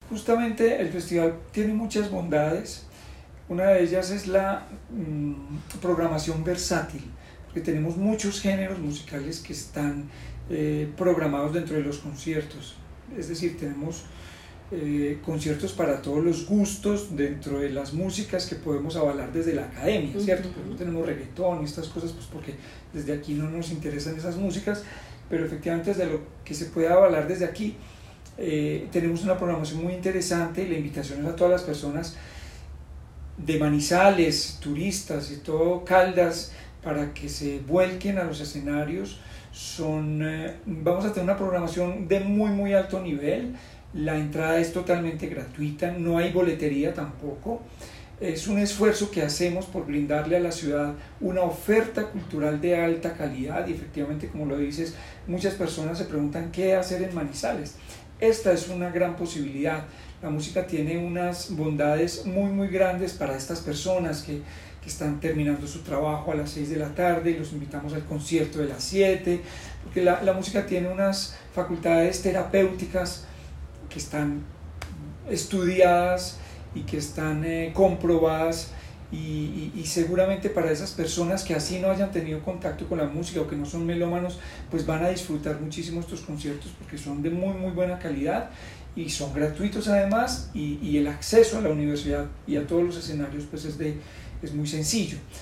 Justamente el festival tiene muchas bondades. Una de ellas es la programación versátil, porque tenemos muchos géneros musicales que están programados dentro de los conciertos. Es decir, tenemos conciertos para todos los gustos dentro de las músicas que podemos avalar desde la academia, ¿cierto? Pero no tenemos reggaetón y estas cosas, pues porque desde aquí no nos interesan esas músicas, pero efectivamente desde lo que se puede avalar desde aquí tenemos una programación muy interesante y la invitación es a todas las personas de Manizales, turistas y todo Caldas, para que se vuelquen a los escenarios. Vamos a tener una programación de muy alto nivel. La entrada es totalmente gratuita, no hay boletería tampoco. Es un esfuerzo que hacemos por brindarle a la ciudad una oferta cultural de alta calidad y efectivamente, como lo dices, muchas personas se preguntan qué hacer en Manizales. Esta es una gran posibilidad. La música tiene unas bondades muy grandes para estas personas que están terminando su trabajo a las 6 de la tarde y los invitamos al concierto de las 7, porque la música tiene unas facultades terapéuticas que están estudiadas y que están comprobadas y seguramente para esas personas que así no hayan tenido contacto con la música o que no son melómanos, pues van a disfrutar muchísimo estos conciertos porque son de muy buena calidad y son gratuitos además y el acceso a la universidad y a todos los escenarios pues es muy sencillo.